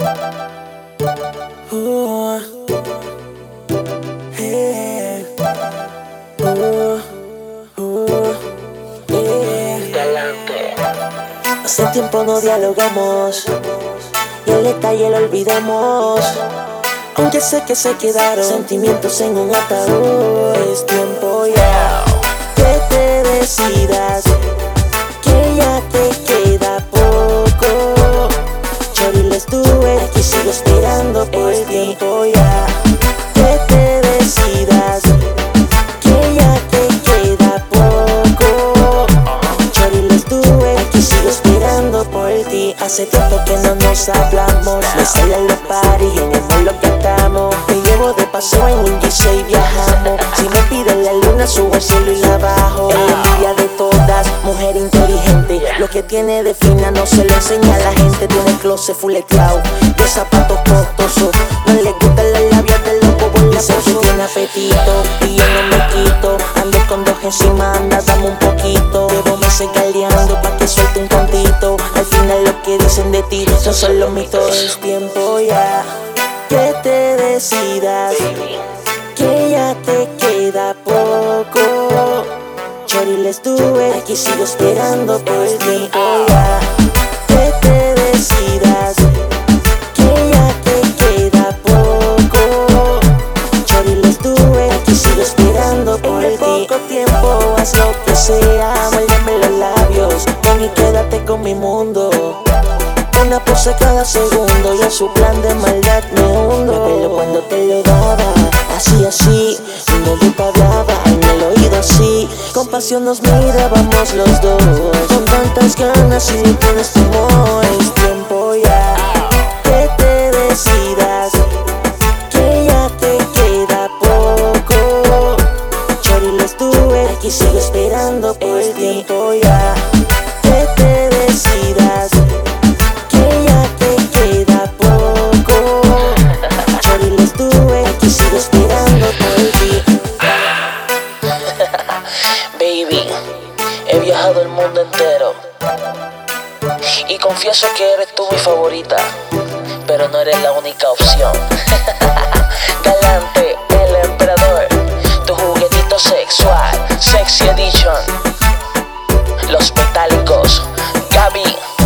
Uh, yeah. Uh, yeah. Galante. Hace tiempo no dialogamos y el detalle lo olvidamos. Aunque sé que se quedaron sentimientos en un ataúd. Es tiempo ya que te decidas, que ya te queda poco. Chori, les tuve, aquí sigo esperando por el tiempo ya que te decidas, que ya te queda poco. Chori, les tuve, aquí sigo esperando por ti. Hace tiempo que no nos hablamos. Me sale a los paris en el mall lo que estamos. Te llevo de paseo en un G6 y viajamos. Si me piden la luna subo al cielo y la bajo. Es la envidia de todas, mujer inteligente. Lo que tiene de fina no se lo enseña a la gente. Tiene el closet full cloud, de zapatos costosos. No le gustan las labias de los bobos labosos. Que tiene apetito y yo no me quito. Ando con dos encima, anda, dame un poquito. Llevo meses galeando pa' que suelte un cantito. Al final lo que dicen de ti son solo mitos. Es tiempo ya que te decidas, que ya te queda poco. Chori, les tuve, aquí sigo esperando por el tiempo ya que te decidas, que ya te queda poco. Chori, les tuve, aquí sigo esperando por ti. Poco tiempo, haz lo que sea, muérdeme los labios, ven y quédate con mi mundo. Una pose cada segundo y en su plan de maldad me hundo. Pero cuando te lo daba, así, y no te hablaba en el oído así. Con pasión nos mirábamos los dos, con tantas ganas y tienes temor. Es tiempo ya que te decidas, que ya te queda poco. Chori, les tuve, aquí sigo esperando por el tiempo ya que te decidas, que ya te queda poco. Chori, les tuve, aquí sigo esperando por ti. Baby, he viajado el mundo entero y confieso que eres tú mi favorita, pero no eres la única opción. Galante, el emperador, tu juguetito sexual, sexy edition. Los metálicos, Gaby.